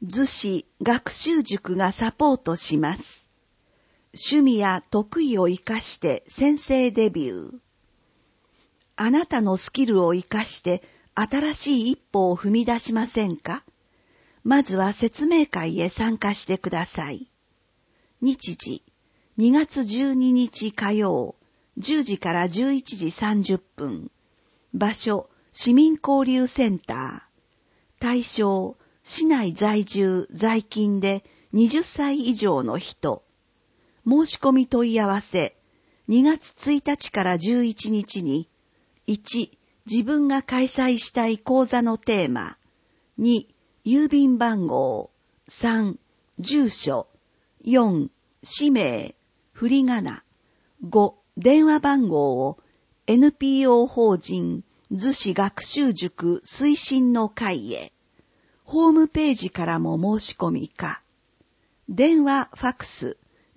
逗子学習塾がサポートします。趣味や得意を生かして先生デビュー。あなたのスキルを生かして新しい一歩を踏み出しませんか？まずは説明会へ参加してください。日時、2月12日火曜、10時から11時30分。場所、市民交流センター。対象、市内在住、在勤で20歳以上の人。申し込み問い合わせ、2月1日から11日に、1、自分が開催したい講座のテーマ。2、郵便番号。3、住所。4、氏名。振り仮名。5、電話番号を NPO 法人逗子学習塾推進の会へ。ホームページからも申し込みか。電話ファックス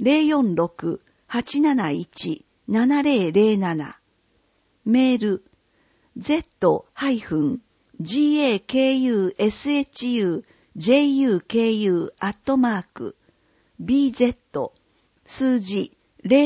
046-871-7007。メール z-gakushujuk@bz 数字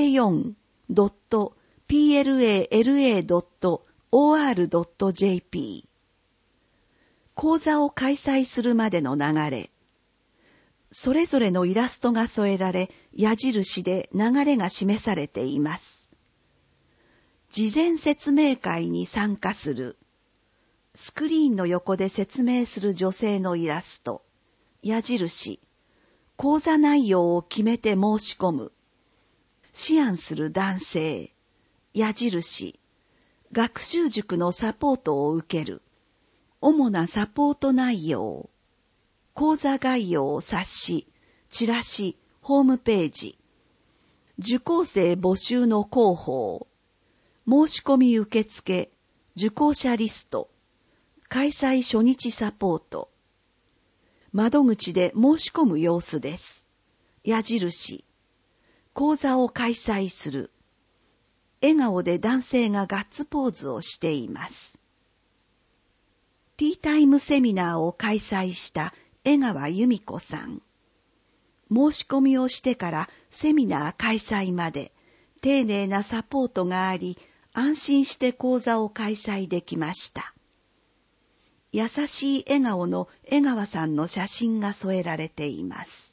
04.pla.or.jp。 講座を開催するまでの流れ。それぞれのイラストが添えられ、矢印で流れが示されています。事前説明会に参加する。スクリーンの横で説明する女性のイラスト。矢印。講座内容を決めて申し込む。思案する男性。矢印。学習塾のサポートを受ける。主なサポート内容。講座概要、冊子、チラシ、ホームページ。受講生募集の広報。申し込み受付、受講者リスト。開催初日サポート。窓口で申し込む様子です。矢印。講座を開催する。笑顔で男性がガッツポーズをしています。ティータイムセミナーを開催した江川由美子さん。申し込みをしてからセミナー開催まで丁寧なサポートがあり、安心して講座を開催できました。優しい笑顔の江川さんの写真が添えられています。